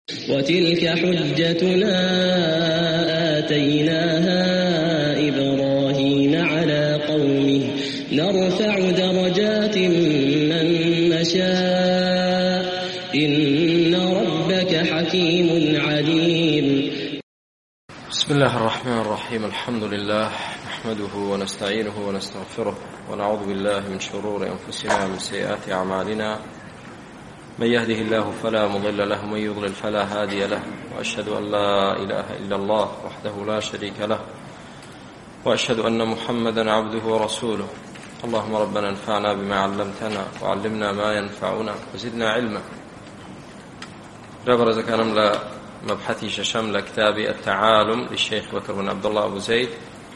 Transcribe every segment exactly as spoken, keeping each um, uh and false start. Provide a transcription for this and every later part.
وتلك حجتنا آتيناها إبراهيم على قومه نرفع درجات من نشاء إن ربك حكيم عليم. بسم الله الرحمن الرحيم. الحمد لله نحمده ونستعينه ونستغفره ونعوذ بالله من شرور أنفسنا ومن سيئات أعمالنا، من يهده الله فلا مضل له ومن يضلل فلا هادي له، وأشهد أن لا إله إلا الله وحده لا شريك له، وأشهد أن محمدا عبده ورسوله. اللهم ربنا انفعنا بما علمتنا وعلمنا ما ينفعنا وزدنا علما. رابر كان لا مبحثي ششم لكتاب التعالم للشيخ بكر بن عبد الله أبو زيد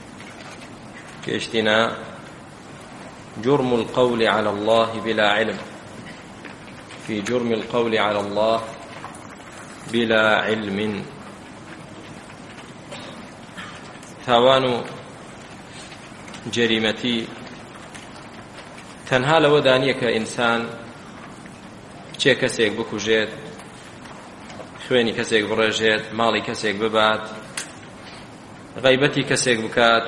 كاشتنا جرم القول على الله بلا علم، في جرم القول على الله بلا علم. تاوان جريمتي تەنها لەوە دانیە کە ئینسان کچێ کەسێک بکوژێت، خوێنی کەسێک بڕێژێت، ماڵی کەسێک ببات، غەیبەتی کەسێک بکات،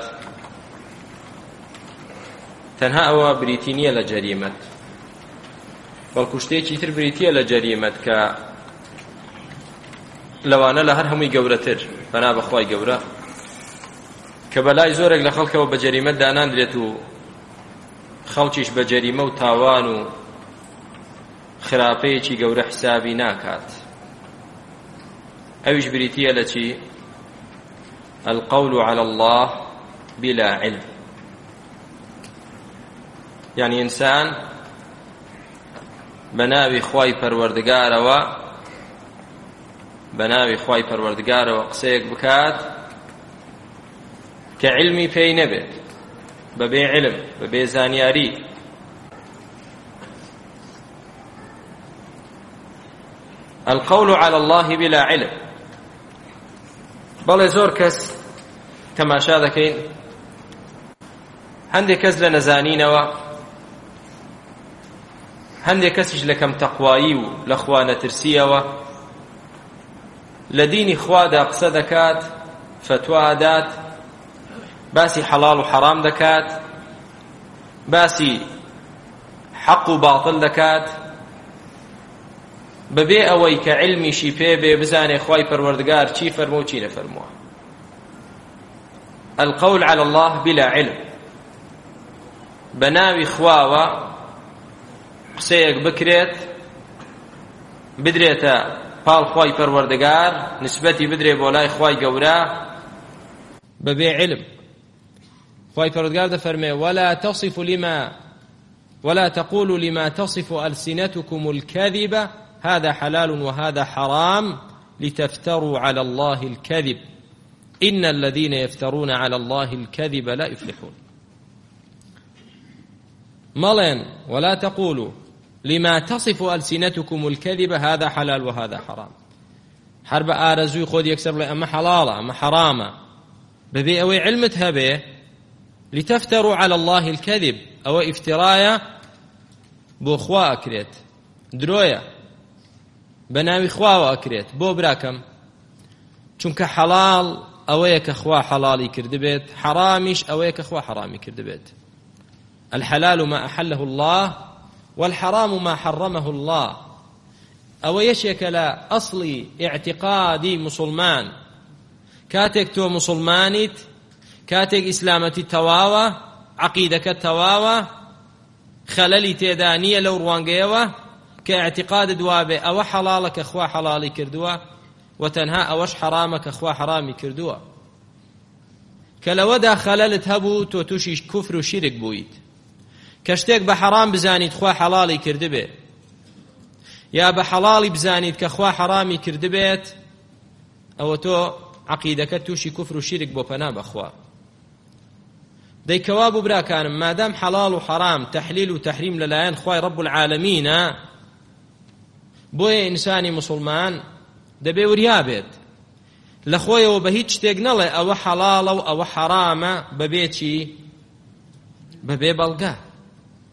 تەنها ئەوە بریتی نییە لە جەریمەت، بەڵکو شتێکی تر بریتیە لە جەریمەت کە لەوانە لە هەر هەمووی گەورەتر بەنا بەخوای گەورە کە بەلای زۆرێک لە خەڵکەوە بە جەریمەت داناندرێت و خەڵکیش بە جەریمە و تاوان و خراپەیەکی گەورە حسابی ناکات. ئەویش بریتیە لە چی؟ القول على الله بلا علم. یعنی ئینسان بەناوی خوای پەروەردگارەوە بەناوی خوای پەروەردگارەوە قسەیەک بکات کە علمی پێی نەبێت، بەبێ علم، بەبێ زانیاری. القول على الله بلا علم. بەڵێ زۆر کەس تەماشا دەکەین، هەندێک کەس لە نەزانینەوە، هەندێک کەسیش لە کەم تەقوایی و لە خوا نەترسیەوە لە دینی خوادا قسە دەکات، فتوا دات، باسی حەڵاڵ و حەرام دەکات، باسی حەق و باڵتڵ دەکات، بەبێ ئەوەی کە علمیشی پێ بێ بزانێ خوای پەروەردگار چی فەرمووە و چی نەفەرمووە. القول على الله بلا علم. بەناوی خواوە قسەیەک بکرێت، بدرێتە پاڵ خوای پەروەردگار، نسبەتی بدرێ بۆ لای خوای گەورە بەبێ علم. خوای پەروەردگار دەفەرمێ ولا تصف لما ولا تقولوا لما تصف ألسنتكم الكذب هذا حلال وهذا حرام لتفتروا على الله الكذب إن الذين يفترون على الله الكذب لا يفلحون. مالين ولا تقولوا لما تصف ألسنتكم الكذب هذا حلال وهذا حرام. حرب آرزوي خود يكسر لي أما حلالة أما حرامة ببي أوي علمتها به لتفتروا على الله الكذب، أو افترايا بو خوا أكريت درويا بناوي خوا أكريت بو براكم چونك حلال أويك خوا حلالي كردبت، حرامش أويك خوا حرامي كردبت. الحلال ما أحله الله والحرام ما حرمه الله. أو يشيك لا أصلي اعتقادي مسلمان كاتك تو مسلمانيت كاتك إسلامتي تواوى عقيدك تواوى خللي تيدانية لو روانقيوة كاعتقاد دوابه أو حلالك أخوة حلالي كردوة وتنهى أوش حرامك أخوة حرامي كردوة. كلودا خللت هبو توتوشي كفر وشرك بويت كشتك بحرام بزانيت خوا حلالي كردبه يا بحلالي بزانيت كخوا حرامي كردبت أو تو عقيدك توشي كفر وشرك بو پنا بخوا. دي كواب برا كان ما دام حلال وحرام تحليل وتحريم للايان خواي رب العالمين بوي إنساني مسلمان دبي وريابت لخوي وبهيت شتيق نلي أو حلال أو حرام ببيتشي ببي بلغا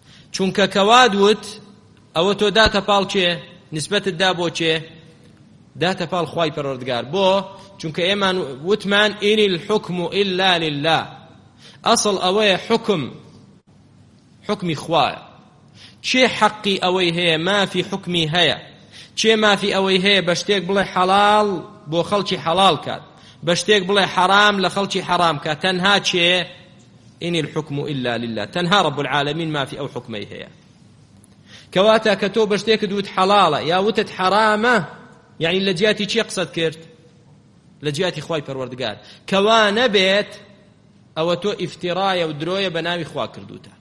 چونکە کەوادوت ئەوە تۆ داتە پاڵ چێ نسبەتت دا بۆ چێ داتە پاڵ خوای پەروەردگار. بۆ چونکە ئێمان وتمان ئینی الحکم ئیلا لله، ئەسڵ ئەوەیە حکم حکمی خوایە. چێ حەقی ئەوەی هەیە مافی حکمی هەیە، چێ مافی ئەوەی هەیە بە شتێک بڵێ حەڵال بۆ خەڵکی حەڵال کات، بە شتێک بڵێ حەرام لە خەڵکی حەرام کات. تەنها چێ ئینی الحکم ئیلا لله، تەنها رب العالمین مافی ئەو حکمەی هەیە. کەواتە کە تۆ بە شتێکت وت حەڵاڵە یا وتت حەرامە، یعنی لە جیاتی چی قسەت کرد؟ لە جیاتی خوای پەروەردگار. کەوا نەبێت ئەوە تۆ ئیفتیرایە و درۆیە بە ناوی خوا کردوتە،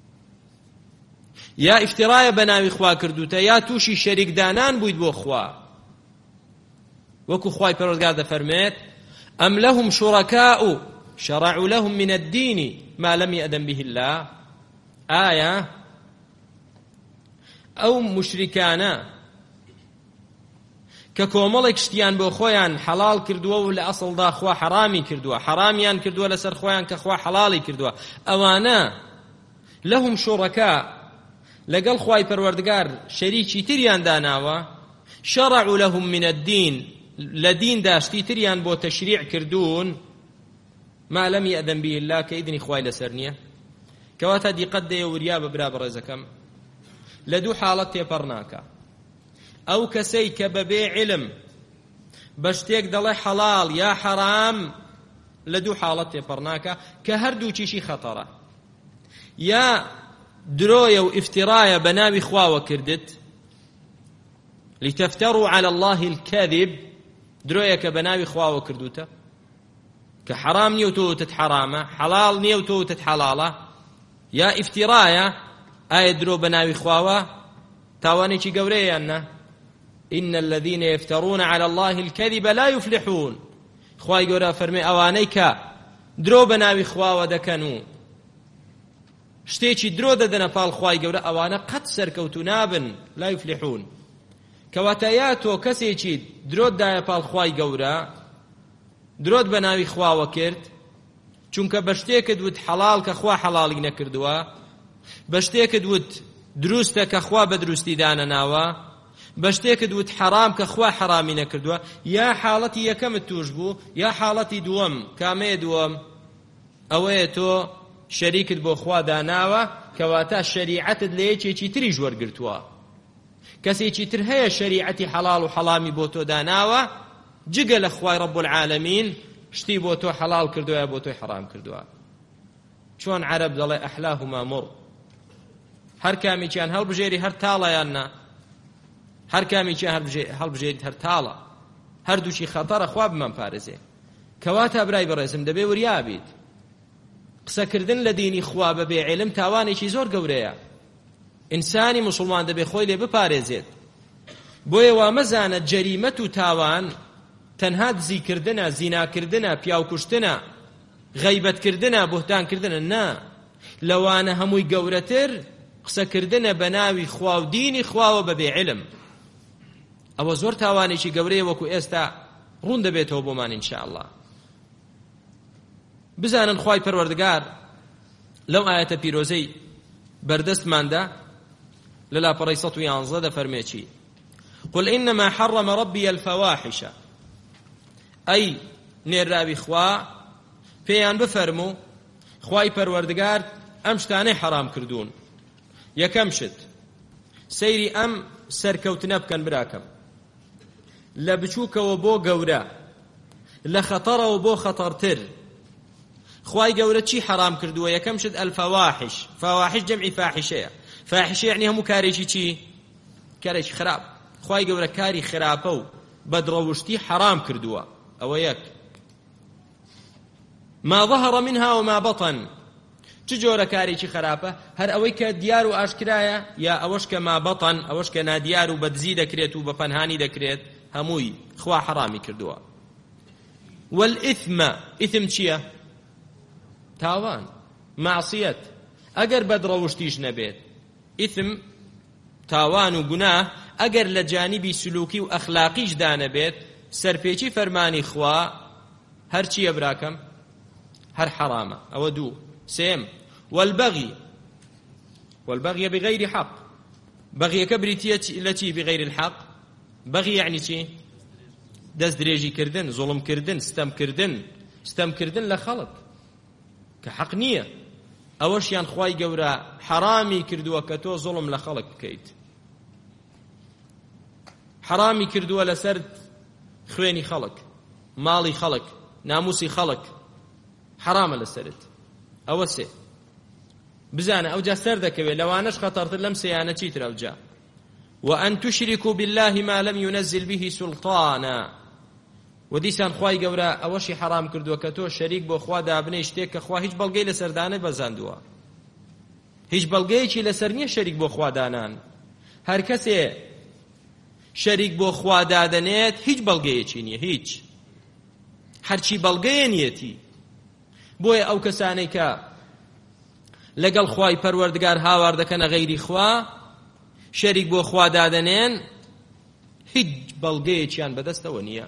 یا ئیفتیرایە بە ناوی خوا کردوتە، یا تووشی شەریکدانان بوویت بۆ خوا. وەکو خوای پەروەردگار دەفەرمێت ئەم لەهم شوڕەکاء شرعوا لهم من الدين ما لم يأذن به الله. ئایا ئەو مشریکانە کە کۆمەڵێک شتیان بۆ خۆیان حەڵال کردووە و لە ئەسڵدا خوا حەرامی کردووە، حەرامیان کردووە لەسەر خۆیان کە خوا حەڵاڵی کردووە، ئەوانە لەهم شوڕەکاء لەگەڵ خوای پەروەردگار شەریکی تریان داناوە، شرعوا لهم من الدين لە دیندا شتی تریان بۆ تەشریع کردوون، ما لم يأذن به الله کە ئیدنی خوای لەسەر نییە. کەواتە دیقەت دەیە وریا بە برا بەڕێزەکەم لە دوو حاڵەت تێپەڕ ناکە. ئەو کەسەی کە بەبێ علم بە شتێک دەڵێ حەڵاڵ یا حەرام، لە دوو حاڵەت تێپەڕ ناکە کە هەردووچیشی خەتەرە. یا درۆیە و ئیفتیرایە بە ناوی خواوە کردت، لتفتروا على الله الكذب، درۆیە کە بە ناوی خواوە کردوتە کە حەرام نییە و تۆ وتت حەرامە، حەڵاڵ نییە و تۆ وتت حەڵاڵە. یا ئیفتیرایە، ئایا درۆ بە ناوی خواوە تاوانێکی گەورەیە نه؟ إن الذين يفترون على الله الكذب لا يفلحون. خوای گەورە فەرمێ ئەوانەی کە درۆ بە ناوی خواوە دەکەن و شتێکی درۆ دەدەنە پاڵ خوای گەورە، ئەوانە قەت سەرکەوتو نابن، لا يفلحون. کەواتە یا تۆ کەسێکی درۆت دایە پاڵ خوای گەورە، درۆت بە ناوی خواوە کرد چونکە بە شتێکت وت حەڵاڵ کە خوا حەڵاڵی نەکردووە، بە شتێکت وت دروستە کە خوا بە دروستی دانەناوە، بە شتێکت وت حەرام کە خوا حەرامی نەکردووە. یا حاڵەتی یەکەمت توش بوو یا حاڵەتی دووەم. کامەیە دووەم؟ ئەوەیە تۆ شەریکت بۆ خوا داناوە، کەواتە شەریعەتت لە یەکێکی تریش وەرگرتووە. کەسێکی تر هەیە شەریعەتی حەڵاڵ و حەڵامی بۆ تۆ داناوە، جگە لە خوای رب العالمین شتی بۆ تۆ حەڵاڵ کردووە بۆ تۆی حەرام کردووە. چۆن عەرەب دەڵێ ئەحلاهما مڕ، هەر کامێکیان هەڵبژێری هەر تاڵەیان نا، هەر کامێکیان هەڵبژێریت هەر تاڵە، هەردووشی خەتەرە، خوا بمان پارێزێ. کەواتە برای بەڕێزم دەبێ وریا بیت. قسەکردن لە دینی خوا بەبێ عیلم تاوانێکی زۆر گەورەیە. ئینسانی موسڵمان دەبێ خۆی لێ بپارێزێت. بۆیە وا مەزانە جەریمەت و تاوان تەنها دزیکردنە، زیناکردنە، پیاوکوشتنە، غەیبەتکردنە، بوهتانکردنە، نا، لەوانە هەمووی گەورەتر قسەکردنە بە ناوی خوا و دینی خواوە بەبێ عیلم. ئەوە زۆر تاوانێکی گەورەیە، وەکو ئێستا ڕوون دەبێتەوە بۆمان ئینشاءالله. بزانن خوای پەروەردگار لەو ئاەتە پیرۆزەی بەردەستماندا لە لاپەڕەی سەد و یانزە دەفەرمێ چی؟ قل إنما حرم ربي الفواحش. ئەی نێراوی خوا پێیان بفەرموو خوای پەروەردگار ئەم شتانەی حەرام کردوون. یەکەم شت سەیری ئەم سەرکەوتنە بکەن براکەم، لە بچووکەوە بۆ گەورە، لە خەتەرەوە بۆ خەتەرتر. خوای گەورە چی حەرام کردووە؟ یەکەم شت الفەواحش. فەواحش جەمعی فاحشەیە. فاحشە یعنی هەموو کارێکی چی؟ کارێکی خراپ. خوای گەورە کاری خراپە و بەدڕەوشتی حەرام کردووە. ئەوە یەک. ما ظهر منها وما بطن. چ جۆرە کارێکی خراپە؟ هەر ئەوەی کە دیار و ئاشکرایە، یا ئەوەش کە ما بطن، ئەوەش کە نادیار و بەدزی دەکرێت و بە پەنهانی دەکرێت، هەمووی خوا حەرامی کردووە. والئثم، ئیثم چییە؟ تاوان، معصیەت. ئەگەر بەدڕەوشتیش نەبێت، ئیثم تاوان و گوناه ئەگەر لە جانیبی سلوکی و ئەخلاقیش دانەبێت، سەرپێچی فەرمانی خوا هەر چییە براکەم؟ هەر حەرامە. ئەوە دوو. سێم والبغي. والبغي بغير حق. بغيك بريتية التي بغير الحق. بغي يعني چی؟ دەست درێژیکردن، زوڵمکردن، ستەمکردن ستەمکردن لە خەڵک کە حەق نییە، ئەوەشیان خوای گەورە حەرامی کردووە کە تۆ زوڵم لە خەڵک بکەیت، حەرامی کردووە لەسەر خوێنی خەڵک، ماڵی خەڵک، ناموسی خەڵک حرامە لەسەرت. ئەوە سێ بزانە ئەوجا سەر دەکەوێت، لەوانەش خەتەرتر لەم سەیانە چیتر ئەوجا وأن تشركوا بالله ما لم ينزل به سلطانا. ودیسان خوای گەورە ئەوەشی حرام کردووە کە تۆ شەریک بۆ خوا دابنێ شتێک کە خوا هیچ بەڵگەی لەسەردانە بەزاندووە، هیچ بەڵگەیەکی لەسەر نییە شەریک بۆ خوا دانان. هەر کەسێ شەریک بۆ خوا دادەنێت هیچ بەڵگەیەکی نییە، هیچ هەرچی بەڵگەیە نیەتی. بۆیە ئەو کەسانەی کە لەگەڵ خوای پەروەردگار هاوار دەکەنە غەیری خوا، شەریک بۆ خوا دادەنێن، هیچ بەڵگەیەکیان بەدەستەوە نییە.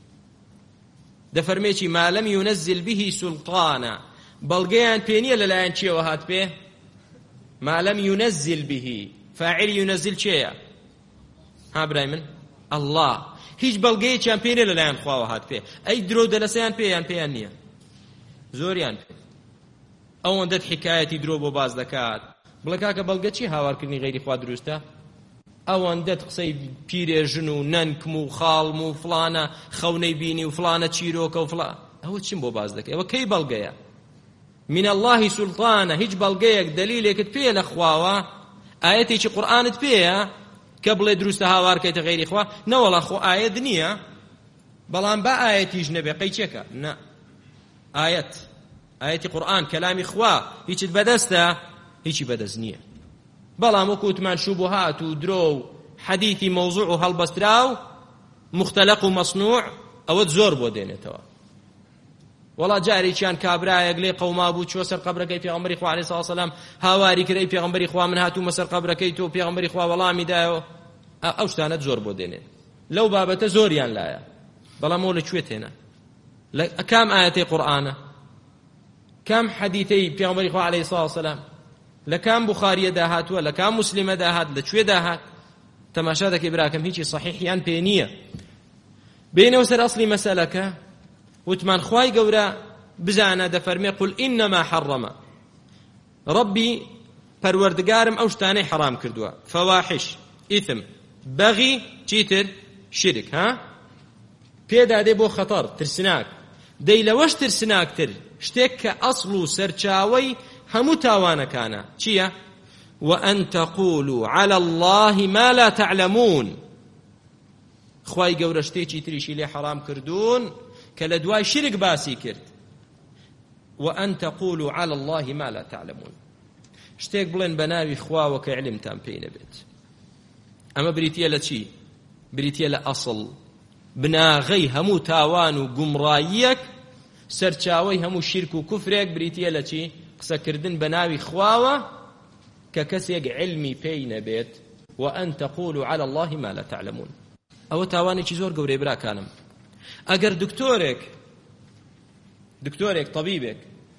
دەفەرمێکی ما لەم ينزل به سلطانا، بەڵگەیان پێ نییە لەلایەن چیەوە هات پێ؟ ما لەم ينزل به، فاعل ينزل چێیە؟ ها برای من؟ الله. هیچ بەڵگەیەکیان پێ نییە لەلایەن خواوە هات پێ. ئەی درۆ دەلەسەیان پێیان پێیان نییە، زۆریان پێ. ئەوەندەت حکایەتی درۆ بۆ باز دەکات، بڵێ کاکە بەڵگە چی هاوارکردنی غەیری خوا دروستە؟ ئەوەندەت قسەی پیرێژن و نەنکم و خاڵم و فلانە خەونەی بینی و فلانە چیرۆکە و فلان، ئەوە چیم بۆ باز دەکەی؟ ئەوە کەی بەڵگەیە؟ من الله سلطانە، هیچ بەڵگەیەک دەلیلێکت پێیە لە خواوە، ئاەتێکی قورئانت پێیە کە بڵێ دروستە هاوارکەیتە غەیری خوا؟ نەوەڵا خۆ ئاەت نییە، بەڵام با ئاەتیش نەبێ قەی چێکە؟ نە، ئاەت ئاەتی قورئان کەلامی خوا هیچت بەدەستە؟ هیچی بەدەست نییە. بەڵام وەکو وتمان شوبهات و درۆ و حەدیثی مەوزوع و هەڵبەسترا و مختلق و مەصنوع ئەوەت زۆر بۆ دێنێتەوە. وەڵا جارێکیان کابرایەک لێ قەوما بوو چوە سەر قەبرەکەی پێغەمبەری خوا عەلەیهی سەڵاتو وسەلام، هاواری کردەی پێغەمبەری خوا من هاتوومە سەر قەبرەکەی تۆ، پێغەمبەری خوا وەڵامی دایەوە. ئەو شتانەت زۆر بۆ دێنێت، لەو بابەتە زۆریان لایە. بەڵام ئەو لەکوێ تێنە؟ لە کام ئاەتەی قورئانە؟ کام حەدیثەی پێغەمبەری خوا عەلەیهی سەڵاتو وسەلام؟ لە کام بوخاریە داهاتووە؟ لە کام موسلیمە داهات؟ لەکوێ داهات؟ تەماشا دەکەی براکەم هیچی صحیحیان پێ نییە. بینەوە سەر ئەسڵی مەسەلەکە وتمان خوای گەورە بزانە دەفەرمێ قل ئینەما حەڕەمە، ڕەبی پەروەردگارم ئەو شتانەی حەرام کردووە، فەواحش، ئیثم، بەغی، چیتر؟ شرک. ها پێدا دێ بۆ خەتەر، ترسناک. دەی لەوەش ترسناکتر شتێک کە ئەسڵ و سەرچاوەی هەموو تاوانەکانە چییە؟ وأن تقولوا على الله ما لا تعلمون. خوای گەورە شتێکی تریشی لێ حەرام کردوون کە لە دوای شرک باسی کرد. وأن تقولوا على الله ما لا تعلمون، شتێک بڵێن بە ناوی خواوە کە علمتان پێی نەبێت. ئەمە بریتیە لە چی؟ بریتیە لە ئەسڵ، بناغەی هەموو تاوان و گومڕاییەک، سەرچاوەی هەموو شرک و کوفرێک بریتیە لە چی؟ قسەکردن بە ناوی خواوە کە کەسێک علمی پێی نەبێت. وأن تقولوا على الله ما لا تعلمون. ئەوە تاوانێکی زۆر گەورەی براکانم. ئەگەر دکتۆرێک دکتۆرێک طبیبێک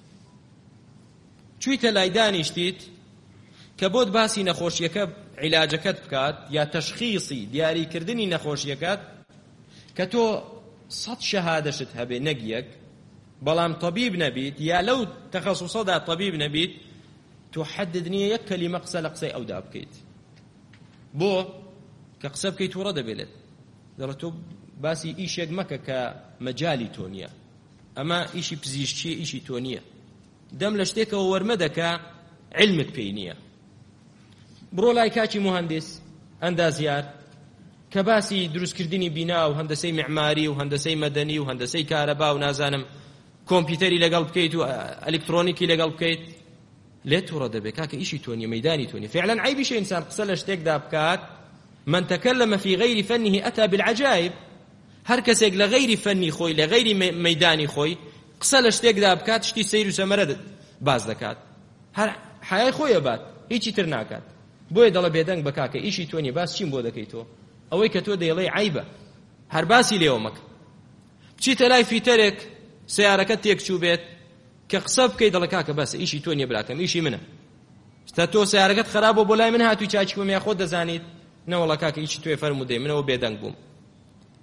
چوویتە لای دانیشتیت کە بۆت باسی نەخۆشیەکە عیلاجەکەت بکات یا تەشخیصی دیاریکردنی نەخۆشیەکەت کە تۆ سەد شەهادەشت هەبێ نەک یەک، بەڵام طبیب نەبیت یا لەو تەخەسوسەدا طبیب نەبیت، تۆ حەدد نییە یەک کەلیمە قسە لە قسەی ئەودا بکەیت. بۆ کە قسە بکەیت وڕە دەبێت. دەڵێت تۆ باسی ئیشێک مەکە کە مەجالی تۆ نییە، ئەمە ئیشی پزیشکیە، ئیشی تۆ نییە. دەم لە شتێکەوە وەرمە دەکا علمت پێی نییە. بڕۆ لای کاکی مهندس ئەندازیار کە باسی دروستکردنی بینا و هەندەسەی معماری و هەندەسەی مەدەنی و هەندەسەی کارەبا و نازانم کۆمپیوتەری لەگەڵ بکەیت و ئەلکترۆنیکی لەگەڵ بکەیت، لێ تووڕە دەبێت کاکە ئیشی تۆ نییە، مەیدانی تۆ نییە. فعلا عیبیشە ئینسان قسە لە شتێکدا بکات. من تكلم في غير فنه أتى بالعجائب. هر کەسێک لە غەیری فەنی خۆی لە غەیری مەیدانی خۆی قسە لە شتێکدا بکات شتی سەیر و سەمەرە باز دەکات، هەر حیای خۆیە بات، هیچی تر ناکات. بۆیە دەڵە بێدەنگ بە کاکە ئیشی تۆ نییە، باس چیم بۆ دەکەی تۆ؟ ئەوەی کە تۆ دەیڵێ عیبە، هەر باسی لێوە مەکە. بچیتە لای فیتەرێک سیارەکە تێک چوو بێت کە قسە بکەی دەڵە کاکە بەسە ئیشی تۆ نییە براکەم، ئیشی منە. ستا تۆ سیارەکەت خراپە بۆ لای من هاتووی چاچی بۆم یا خۆت دەزانیت؟ نەوەڵە کاکە ئیشی توێ فەرموودەی منەوە بێدەنگ بووم.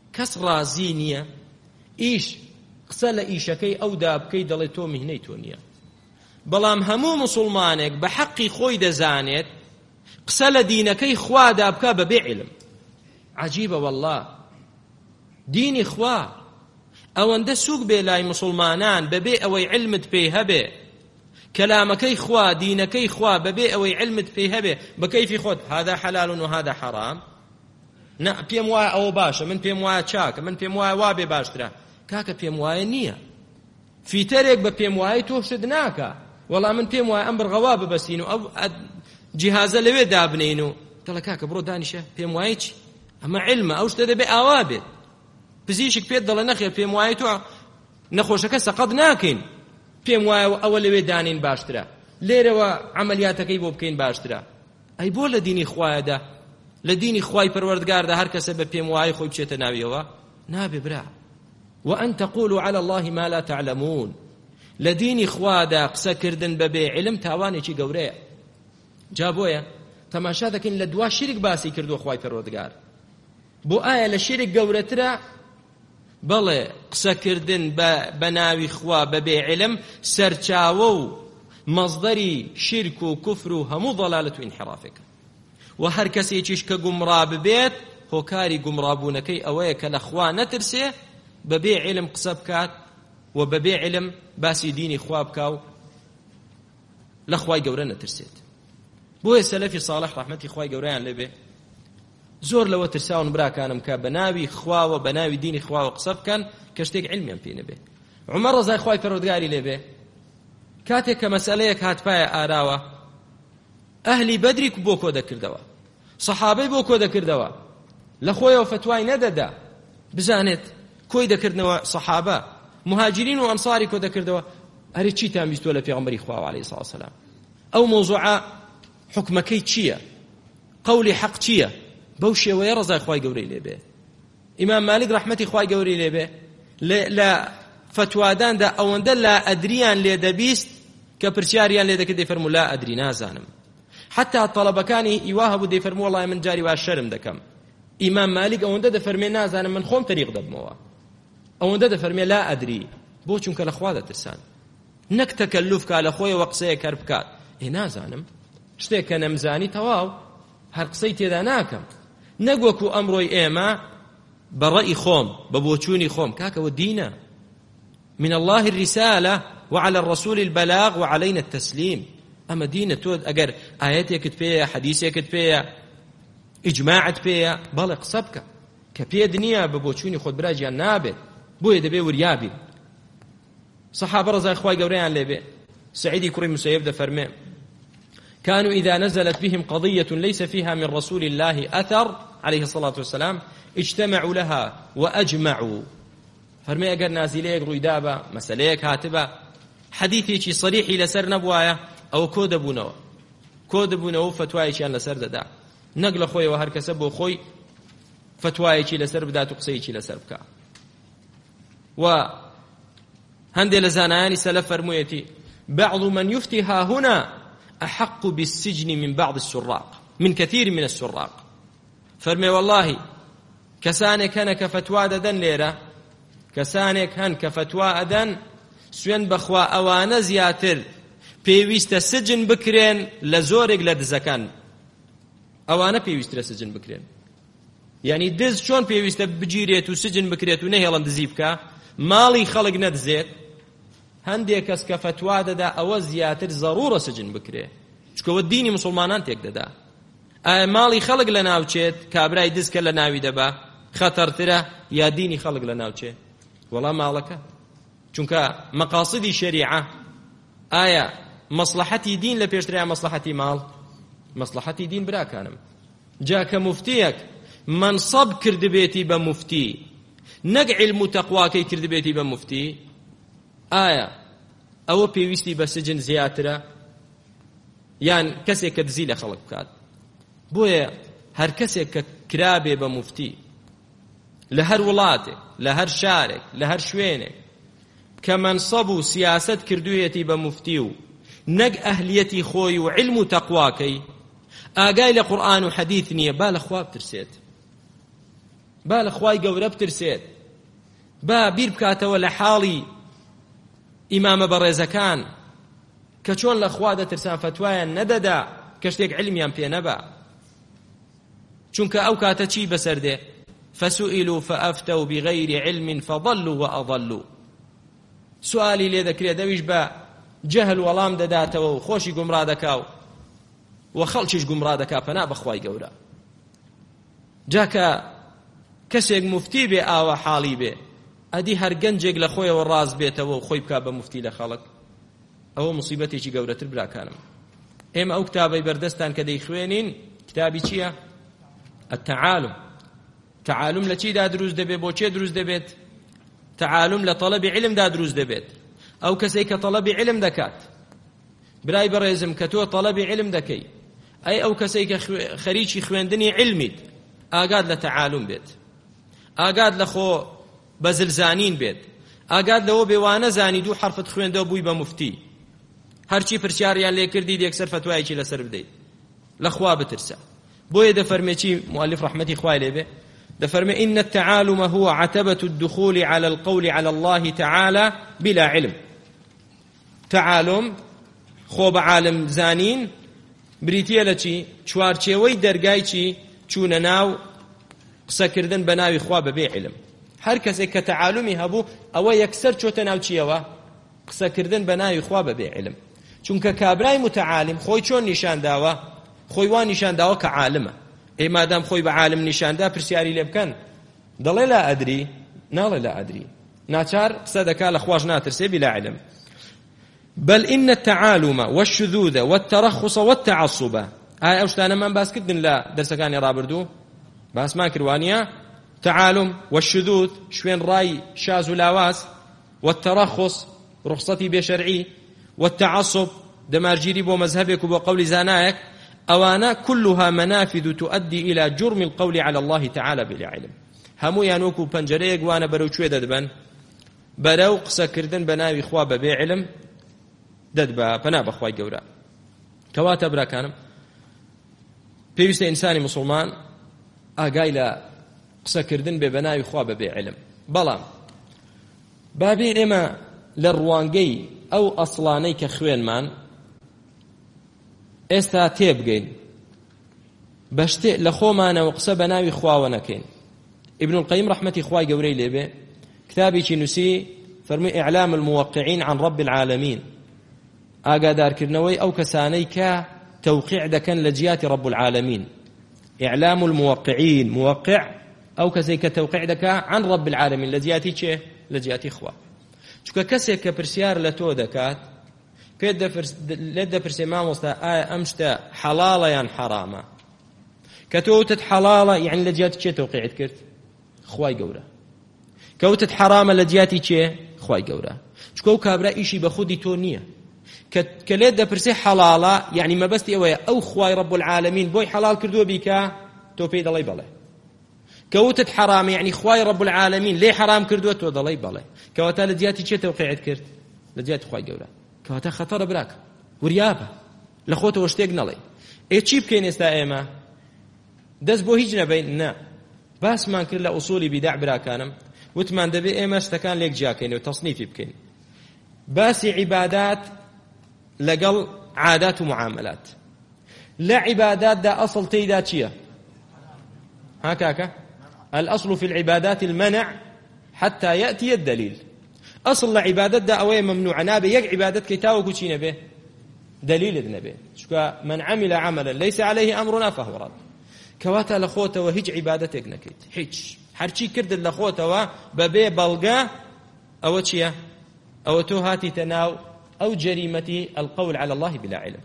کەس ڕازی نییە ئیش قسە لە ئیشەکەی ئەودا بکەی دەڵێ تۆ میهنەی تۆ نییە. بەڵام هەموو موسڵمانێک بە حەقی خۆی دەزانێت قسە لە دینەکەی خوادا بکە بەبێ علم. عەجیبە والله، دینی خوا ئەوەندە سووک بێ لای موسڵمانان بەبێ ئەوەی علمت پێی هەبێ، کەلامەکەی خوا دینەکەی خوا بەبێ ئەوەی علمت پێی هەبێ بە کەیفی خۆت هذا حلال و هذا حرام. نا پێم وایە ئەوە باشە، من پێم وایە چاکە، من پێم وایە وا بێ باشترە. کاکە پێم وایە نییە. فیتەرێک بە پێم وایە تۆ شت ناکە. وەڵام من پێم وایە ئەم بڕغەوا ببەسین و ئەو جیهازە لەوێ دابنین و دەڵێ کاکە بڕۆ دانیشە پێم وایە چی؟ ئەمە علمە، ئەو شتە دەبێ ئاوا بێت. پزیشک پێت دەڵێ نەخێر پێم وایە تۆ نەخۆشەکە سەقەت ناکەین، پێم وایە ئەوە لەوێ دانین باشترە، لێرەوە عملیاتەکەی بۆ بکەین باشترە. ئەی بۆ لە دینی خوایەدا، لە دینی خوای پەروەردگاردا هەر کەسە بە پێم وایە خۆی بچێتە ناویەوە نابێ برا. وأن تقولوا على الله ما لا تعلمون. لديني خوادا قسە کردن بەبێ علم تاوانێکی گەورەیە. جا بۆیە تەماشا دەکەین لە دوا شیرک باسی کردووە خوای پەروەردگار. بۆ ئایا لە شیرک گەورەترە؟ بەڵێ قسەکردن بە ناوی خوا بەبێ علم سەرچاوە و مەزدەری شیرک و کوفر و هەموو ضەلالەت و ئینحرافێکە. و هەر کەسێکیش کە گومڕا ببێت هۆکاری گومڕابوونەکەی ئەوەیە کە لە خوا نەترسێ، بەبێ علم قسە بکات و بەبێ علم باسی دینی خوا بکا و لە خوای گەورە نەترسێت. بۆیە سەلەفی ساڵح ڕەحمەتی خوای گەورەیان لێبێ زۆر لەوە ترساون براکانم کە بە ناوی خواوە بە ناوی دینی خواوە قسە بکەن کە شتێک علمیان پێ نەبێ. عومەر ڕەزای خوای پەروەردگاری لێبێ کاتێک کە مەسەلەیەک هاتپایە ئاراوە، ئەهلی بەدری بۆ کۆ دەکردەوە، سەحابەی بۆ کۆ دەکردەوە، لە خۆیەوە فتوای نەدەدا بزانێت کۆی دەکردنەوە سەحابە مهاجرین و ئەنساری کۆ دەکردەوە. ئەرێ چیتان بیستوە لە پێغەمبەری خوا عەلەیهی سڵاو وسەلام؟ ئەو مۆزوعە حکمەکەی چییە؟ قەولی حەق چییە؟ بەو شێوەیە ڕەزای خوای گەورەی لێبێ. ئیمام مالک ڕەحمەتی خوای گەورەی لێبێ لە فتواداندا ئەوەندە لا ئەدریان لێ دەبیست کە پرسیاریان لێ دەکرد دەیفەرموو لا ئەدری نازانم. حتا تەڵەبەکانی ئیوا هەبوو دەیفەرموو وەڵای من جاری وا شەرم دەکەم. ئیمام مالک ئەوەندە دەفەرمێ نازانم من خۆم تەریق دەبمەوە، ئەوەندە دەفەرمێ لا ئەدری. بۆ چونکە لە خوا دەترسان، نەک تەکەلوف کا لە خۆیەوە قسەیەک هەر بکات. ئێ نازانم شتێک کە نەمزانی تەواو هەر قسەی تێدا ناکەم. نەگوەکو ئەمڕۆی ئێمە بەڕەئی خۆم بە بۆچوونی خۆم. کاکەوە دینە من الله الرسالة وعلى الرسول البلاغ وعلينا التسليم. ئەمە دینە. تۆ ئەگەر ئاەتێکت پێیە، حەدیثێکت پێیە، ئیجماعت پێیە، بەڵێ قسە بکە. کە پێت نییە بە بۆچوونی خۆت براجیان نابێت. بۆیە دەبێ وریابین. صحابە ڕەزای خوای گەورەیان لێبێ سعیدی کوڕی مسەیب دەفەرمێ كانوا إذا نزلت بهم قضية ليس فيها من رسول الله أثر عليه الصلاة والسلام اجتمعوا لها وأجمعوا. فرمي أقر نازليك رويدابا مسأليك هاتبا حديثي صريحي لسر نبوايا أو كود بونو كود بونو فتواي شان لسر ددا نقل خوي وهر كسبو خوي فتواي شي لسر بدا تقصي شي لسر بكا. و هندي لزاناني سلف فرميتي بعض من يفتي ها هنا أحق بالسجن من بعض السراق من كثير من السراق. فرمي والله كسانك هن كفتوى دن ليرة كسانك هن كفتوى دن سوين بخوا أوان زياتر بيويست السجن بكرين لزورق لدزكان أوان بيويست السجن بكرين يعني دز شون بيويست بجيريت وسجن بكريت ونهيلان دزيبكا مالي خلق ندزيت هەندێک کەس کە فتوا دەدا ئەوە زیاتر ضرورە سجن بکرێ چکەوە دینی مسلمانان تێک دەدا. ئایا ماڵی خەڵک لە ناوچێت کابرای دزکە لە ناوی دەبا خەتەرترە یا دینی خەڵک لە ناوچێ؟ وەڵام ماڵەکە. چونکە مەقاصدی شەریعە ئایا مەسلحەتی دین لە پێشترە مەسلحەتی ماڵ؟ مەسلحەتی دین براکانم. جا کە موفتیەک منصب کردبێتی بە مفتی نەک علم و تەقواکەی کردبێتی بە مفتی، ئایا ئەوە پێویستی بە سجن زیاترە یان کەسێک کە دزی لە خەڵک بکات؟ بۆیە هەر کەسێک کە کرابێ بە مفتی لە هەر وڵاتێک لە هەر شارێک لە هەر شوێنێک کە منصب و سیاست کردوویەتی بە مفتی و نەک ئەهلیەتی خۆی و علم و تەقواکەی ئاگای لە قورئان و حەدیث نییە با لە خوا بترسێت. با لە خوای گەورە بترسێت، با بیر بکاتەوە لە حاڵی ئیمامە بەڕێزەکان کە چۆن لە خوا دەترسان فتوایان نەدەدا کە شتێک علمیان پێ نەبا. چونکە ئەو کاتە چی بەسەردێ؟ فسئلوا فأفتوا بغير علم فضلوا وأضلوا. سوالی لێ دەکرێت دەویش بە جەهل وەڵام دەداتەوە و خۆشی گومڕا دەکاو و خەڵکیش گومڕا دەکا پەنا بەخوای گەورە. جاکە کەسێک مفتی بێ ئاوە حاڵی بێ ئەدی هەر گەنجێک لە خۆیەوە ڕاز بێتەوە و خۆی بکا بە مفتی لە خەڵک، ئەوە مصیبەتێکی گەورەتر براکانم. ئێمە ئەو کتابەی بەردەستان کە دەیخوێنین کتابی چییە؟ التعالم. تعالم لە چیدا دروست دەبێت؟ بۆ چێ دروست دەبێت؟ تعالم لە تەڵەبی علمدا دروست دەبێت. ئەو کەسەی کە تەڵەبی علم دەکات، برای بەڕێزم کە تۆ تەڵەبی علم دەکەی، ئەی ئەو کەسەی کە خەریکی خوێندنی علمیت، ئاگاد لە تعالم بێت، ئاگاد لە خۆ بەزلزانین بێت، ئاگاد لەوە بێوانە زانی دوو حرفت خوێندەوە بووی بە مفتی، هەرچی پرسیاریان لێ کردی یەکسەر فتوایەکی لەسەر بدەیت. لەخوا بترسە. بۆیە دەفەرمێکی مؤلف ڕحمەتی خوای لێ بێ، دەفەرمێ إن التعالم هو عتبة الدخول على القول على الله تعالى بلا علم. تعالم خۆ بە عالم زانین بریتیە لە چی؟ چوارچێوەی دەرگای چی؟ چوونە ناو قسەکردن بە ناوی خوا بەبێ علم. هەر کەسێک کە تعالمی هەبوو ئەوە یەکسەر چۆتە ناو چیەوە؟ قسەکردن بە ناوی خوا بەبێ علم. چونکە کابرای متعالم خۆی چۆن نیشان داوە؟ خۆی وان نیشان داوە کە عالمە. ئێ مادام خۆی بە عالم نیشاندا پرسیاری لێ بکەن، دەڵێ لا ئەدری، ناڵێ لا ئەدری، ناچار قسە دەکا لە خواش ناترسێ بلا علم. بل إن التعالم والشذوذ والترخص والتعصب. ئایا ئەو شتانەمان باس کردن لە دەرسەکانی ڕابردوو؟ باسمان کردوانیە؟ تعالم والشذوذ شوێن ڕای شاز و لاواز، والترخص رخصەتی بێشەرعی، والتعصب دەمارگیری بۆ مەذهبێک و بۆ قەولی زانایەک، ئەوانە كلها منافذ تؤدي إلى جرم القول على الله تعالى بلا علم. هەموویان وەکو پەنجەرەیەک وانە بەرەو کوێ دەدبن؟ بەرەو قسەکردن بە ناوی خوا بەبێ علم دەدبە، پەنا بەخوای گەورە. کەواتە براکانم پێویستە ئینسانی موسڵمان ئاگای لە قسەکردن بێ بە ناوی خوا بەبێ علم. بەڵام بابێ ئێمە لە ڕوانگەی ئەو ئەسڵانەی کە خوێنمان ئێستا تێبگەین، بە شتێ لە خۆمانەوە قسە بە ناوی خواوە نەکەین. ابن القيم رحمەتی خوای گەورەی لێبێ کتابێکی نووسی، فەرمووی إعلام الموقعين عن رب العالمين، ئاگادارکردنەوەی ئەو کەسانەی کە تەوقیع دەکەن لە جیاتی رب العالمين. إعلام الموقعين، موقع ئەو کەسەی کە تەوقیع دەکا عن رب العالمين، لە جیاتی چێ؟ لە جیاتی خوا. چونکە کەسێک کە پرسیار لە تۆ دەکات پێت لێت دەپرسێ مامۆستا ئایا ئەم شتە حەڵاڵە یان حەرامە؟ کە تۆ وتت حەڵاڵە یعنی لە جیاتی چێ تەوقیعت کرد؟ خوای گەورە. کە وتت حەرامە لە جیاتی چێ؟ خوای گەورە. چونکە ئەو کابرا ئیشی بە خودی تۆ نییە. کە لێت دەپرسێ حەڵاڵە یعنی مەبەستی ئەوەیە ئەو خوای رب العالمین بۆی حەڵاڵ کردووە بیکە، تۆ پێی دەڵێ بەڵێ. کە وتت حەرامە یعنی خوای رب العالمین لێ حەرام کردووە، تۆ دەڵێ بەڵێ. کەواتە لە جیاتی چێ تەوقیعت کرد؟ لە جیاتی خوای گەورە. کەواتە خەتەرە براکە، وریابە، لە خۆتەوە شتێک نەڵێ. ئێ چی بکەین ئێستا ئێمە؟ دەست بۆ هیچ نەبین؟ نە. باسمان کرد لە ئوسولی بیداع براکانم، وتمان دەبێ ئێمە شتەکان لێک جیاکەینەوە، تەصنیفی بکەین. باسی عیبادات لەگەڵ عادات و معاملات. لە عیباداتدا ئەسڵ تێیدا چییە؟ ها کاکە؟ الأصل في العبادات المنع حتى يأتي الدليل. أصل لعبادت أوي ممنوع نابي يك عبادت كي تاوكو شي نبي دليل نبي شكا من عمل عملا ليس عليه أمرنا فهو رد. كواتا لخوته وهج عبادتك نكيت هج هرشي كرد لخوته ببي بلغا أو تشيا أو توهاتي تناو أو جريمة القول على الله بلا علم.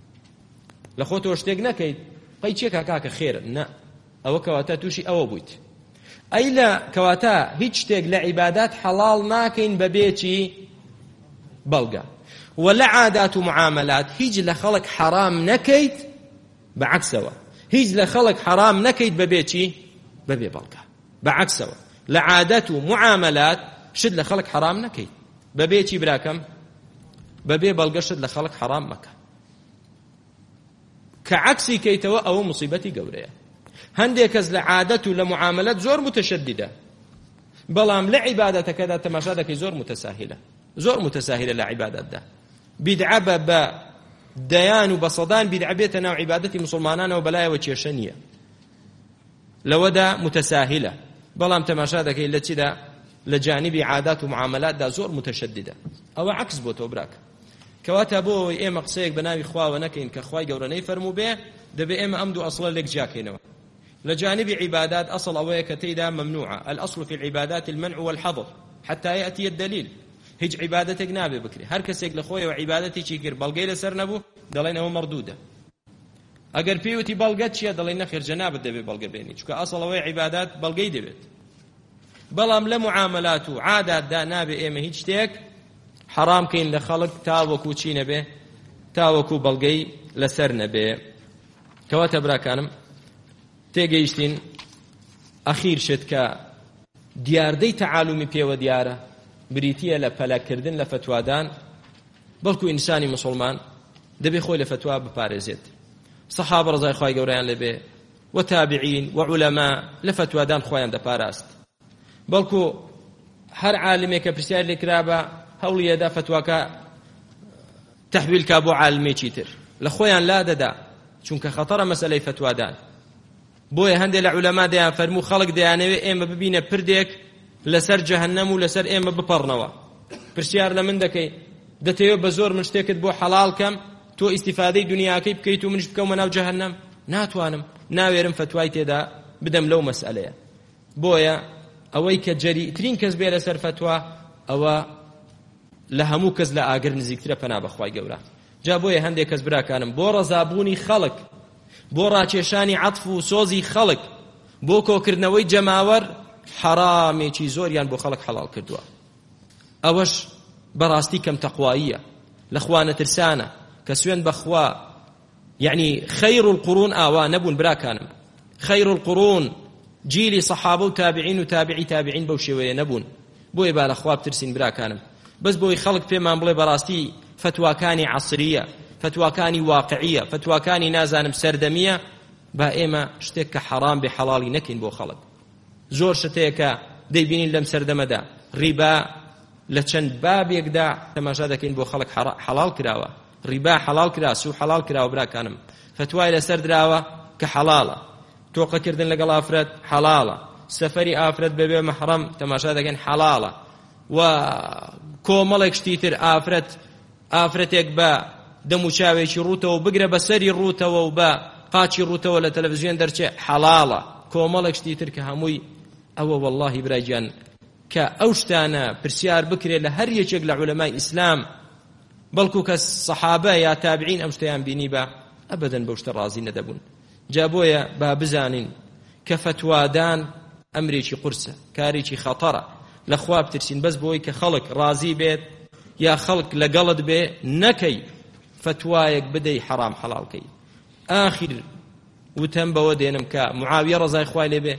لخوته واشتاق نكيت قيتشيك هكاك خير نا أو كواتا توشي أو بويت أي لا كواتا هيج شتێک لە عیبادات حەڵاڵ ناکەین بەبێ بەڵگە ولا عادات و معاملات هیچ لە خەڵک حرام نەکەیت بەعکسەوە هیچ لە خەڵک حرام نەکەیت بەبێ چی بەبێ بەڵگە بەعکسەوە لە عادات و معاملات شت لە خەڵک حرام نەکەیت بەبێ چی براکەم بەبێ بەڵگە شت لە خەڵک حرام مەکە کە عکسی کەیتەوە ئەوە مصیبەتی گەورەیە هەندێک کەس لە عادەت و لە معاملەت زۆر متشددە، بەڵام لە عیبادەتەکەدا تەماشا دەکەی زۆر متەساهلە، زۆر متەساهلە لە عیبادەتدا. بیدعە بە دەیان و بە سەدان بیدعە بێتە ناو عیبادەتی مسلمانانەوە بەلایەوە کێشە نییە، لەوەدا متەساهلە، بەڵام تەماشا دەکەی لە چیدا؟ لە جانبی عادات و معاملاتدا زۆر متشددە. ئەوە عکس بۆ تۆ براکە، کەواتە بۆ ئەوەی ئێمە قسەیەک بە ناوی خواوە نەکەین کە خوای گەورە نەیفەرموو بێ، دەبێ ئێمە ئەم دوو ئەسڵە لێک جیاکەینەوە. لە جانبی عیبادات ئەسڵ ئەوەیە کە تێیدا ممنوعە، الأصل في العبادات المنع والحظر حتى يأتي الدليل. هیچ عیبادەتێک نابێ بکرێ، هەر کەسێک لە خۆیەوە عیبادەتێکی کرد بەڵگەی لەسەر نەبوو دەڵێن ئەوە مەردوودە. ئەگەر پێیوتی بەڵگەت چییە دەڵێن نەخێر جەنابەت دەبێ بەڵگە بێنی، چونکە ئەسڵ ئەوەی عیبادات بەڵگەی دەبێت. بەڵام لە معاملات و عاداتدا نابێ ئێمە هیچ شتێک حرام کەین لە خەڵک تاوەکو چی نەبێ، تاوەکو بەڵگەی لەسەر نەبێ. کەواتە براکانم تێگەیشتین ئەخیر شت کە دیاردەی تەعالومی پێوە دیارە بریتیە لە پەلەکردن لە فتوادان، بەڵکو ئینسانی مسلمان دەبێ خۆی لە فتوا بپارێزێت. سەحابە ڕەزای خوای گەورەیان لەبێ و تابعین و عولەما لە فتوادان خۆیان دەپاراست، بەڵکو هەر عالمێک کە پرسیار لێ کرابە هەوڵیەدا فتواکە تەحویل کا بۆ عالمێکی تر، لە خۆیان لا دەدا، چونکە خەتەرە مەسەلەی فتوادان. بۆیە هەندێک لە عولەما دەیان فەرموو خەڵک دەیانەوێت ئێمە ببینە پردێک لەسەر جەهەنەم و لەسەر ئێمە بپەڕنەوە. پرسیار لە من دەکەی دەتەوێت بە زۆر من شتێکت بۆ حەڵال کەم تۆ ئیستیفادەی دنیاکەی بکەیت و منش بکەومە ناو جەهەنەم؟ ناتوانم، ناوێرم فتوای تێدا بدەم لەو مەسئلەیە. بۆیە ئەوەی کە جەریئترین کەس بێ لەسەر فتوا ئەوە لە هەموو کەس لە ئاگر نزیکترە پەنا بەخوای گەورە. جا بۆیە هەندێک کەس براکانم بۆ ڕەزابوونی خەڵک، بۆ ڕاکێشانی عەطف و سۆزی خەڵک، بۆ کۆکردنەوەی جەماوەر حرامێکی زۆریان بۆ خەڵک حەڵال کردووە. ئەوەش بەڕاستی کەم تەقواییە، لە خوا نەترسانە، کە سوێن بەخوا. یعنی خەیر القورون ئاوا نەبوون براکانم، خەیر القورون جیلی سەحابە و تابعین و تابعی تابعین بەو شێوەیە نەبوون. بۆیە با لە خوا بترسین براکانم، بەس بۆی خەڵک پێمان بڵێ بەڕاستی فتواکانی عەسریە، فتواکانی واقعیە، فتواکانی نازانم سەردەمیە، با ئێمە شتێک کە حەرام بێ حەڵاڵی نەکەین بۆ خەڵک. زۆر شتەیەکە دەیبینین لەم سەردەمەدا ڕیبا لە چەند بابێکدا تەماشا دەکەین بۆ خەڵک حەڵال کراوە، ڕیبا حەڵال کرا، سوو حەڵال کراوە براکانم، فتوای لەسەر دراوە کە حەڵاڵە، تۆقەکردن لەگەڵ ئافرەت حەڵاڵە، سەفەری ئافرەت بەبێ مەحرەم تەماشا دەکەین حەڵاڵە، و کۆمەڵێک شتی تر ئافرەت ئافرەتێک بە دەموچاوێکی ڕوتەوە بگرە بەسەری ڕوتەوە و بە قاچی ڕوتەوە لە تەلەڤیزیۆن دەرچێ حەڵاڵە، کۆمەڵێک شتی تر کە هەمووی ئەوە وەڵڵاهی برایگیان کە ئەو شتانە پرسیار بکرێت لە هەر یەکێک لە عولەمای ئیسلام، بەڵکو کە سەحابە یا تابعین ئەم شتەیان بینی بە ئەبەدەن بەو شتە ڕازی نەدەبوون. جا بۆیە با بزانین کە فتوادان ئەمرێکی قورسە، کارێکی خەتەرە، لە خوا بترسین بەس بۆی کە خەڵک ڕازی بێت یا خەڵک لەگەڵت بێ، نەکەی فتوایەک بدەی حەرام حەڵالکەی. ئاخر وتەم بەوە دێنم کە معاویە ڕەزای خوای لێبێ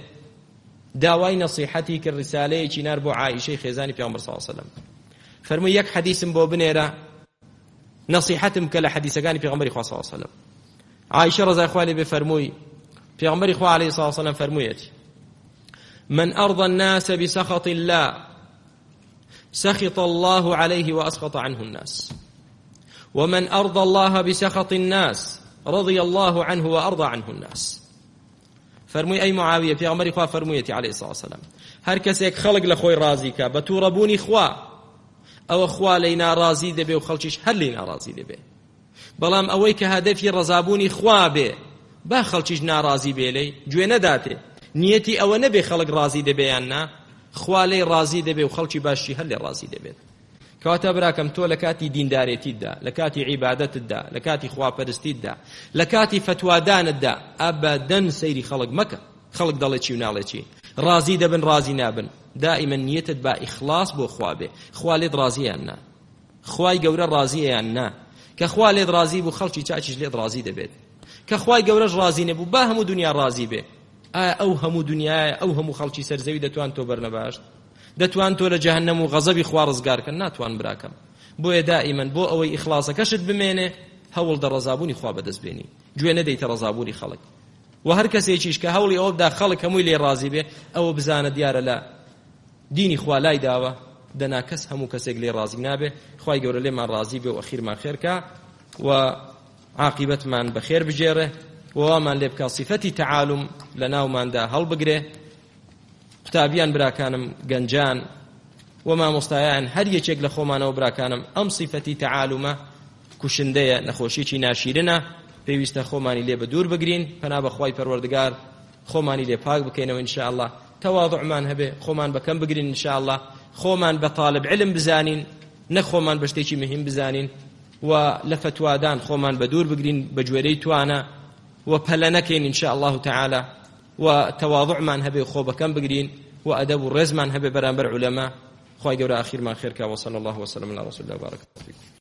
داوای نەسیحەتی کرد، ڕسالەیەکی نار بۆ عایشەی خێزانی پێغەمبەر صلی الله علیه وسلم. فەرمووی یەک حەدیثم بۆ بنێرە نەسیحەتم کە لە حەدیثەکانی پێغەمبەری خوا صلی الله علیه وسلم. عایشە ڕەزای خوای لێبێ فەرمووی پێغەمبەری خوا عەلەیهی الصلاة والسلام فەرموویەتی من أرضى الناس بسخط الله سخط الله عليه وأسخط عنه الناس ومن أرضى الله بسخط الناس رضي الله عنه وأرضى عنه الناس. فرمووی ئەی معاویە پێغەمبەری خوا فەرموویەتی عەلەیهی الصلاة والسلام هەر کەسێک خەڵک لە خۆی ڕازی کە بە تووڕەبوونی خوا، ئەوە خوا لێی ناڕازی دەبێ و خەڵکیش هەر لێی ناڕازی دەبێ. بەڵام ئەوەی کە هەدەفی ڕەزابوونی خوا بێ، با خەڵکیش ناڕازی بێ لێی گوێ نەداتێ، نیەتی ئەوە نەبێ خەڵک ڕازی دەبێ یان نا، خوا لێی ڕازی دەبێ و خەڵکی باشی هەر لێ ڕازی دەبێت. کەواتە براکەم تۆ لە کاتی دیندارێتیتدا، لە کاتی عیبادەتتدا، لە کاتی خواپەرستیتدا، لە کاتی فتوادانتدا ئەبەدەن سەیری خەڵک مەکە. خەڵک دەڵێ چی و ناڵێ چی، ڕازی دەبن ڕازی نابن، دائیمەن نیەتت با ئیخلاص بۆ خوا بێ، خوا لێت ڕازییان نا، خوای گەورە ڕازییان نا، کە خوا لێت ڕازی بوو خەڵکی چاکیش لێت ڕازی دەبێت. کە خوای گەورەش ڕازی نەبوو با هەموو دنیا ڕازی بێ، ئایا ئەو هەموو دنیاە ئەو هەموو خەڵکی سەرزەوی دەتوان تۆ بەرنەباشت؟ دەتوان تۆ لە جەهەنەم و غەزەبی خوا ڕزگارکەن؟ ناتوان براکەم. بۆیە دائیمەن بۆ ئەوەی ئیخلاسەکەشت بمێنێ هەوڵ دە ڕەزابوونی خوا بەدەست بێنی، گوێ نەدەیتە ڕەزابوونی خەڵک. و هەر کەسێکیش کە هەوڵی ئەوە بدا خەڵک هەمووی لێ ڕازی بێ ئەوە بزانە دیارە لە دینی خوا لای داوە دەنا کەس هەموو کەسێک لێ ڕازی نابێ. خوای گەورە لێمان ڕازی بێ و ئەخیرمان خێرکە و عاقبەتمان بەخێر بجێڕێ و وامان لێ بکە صفەتی تەعالوم لە ناوماندا هەڵبگرێ. قوتابیان براکانم گەنجان و مامۆستایان هەر یەکێک لە خۆمانەوە براکانم ئەم صفەتی تەعالومە کوشندەیە، نەخۆشیی ناشیرنە، پێویستە خۆمانی لێ بە دوور بگرین. پەنا بە خوای پەروەردگار خۆمانی لێ پاک بکەینەوە ئینشاءالله. تەواضعمان هەبێ، خۆمان بەکەم بگرین ئینشاءالله، خۆمان بە طالب علم بزانین، نەک خۆمان بە شتێکی مهم بزانین و لە فتوادان خۆمان بە دوور بگرین بە گوێرەی توانە و پەلە نەکەین ئینشاءالله تعالی و تەواضعمان هەبێ، خۆ بەکەم بگرین و ئەدەب و ڕێزمان هەبێ بەرامبەر عولەما. خوای گەورە ئاخیرمان خێرکە. وصلی الله وسلم علی رسول الله وبارك فیکم.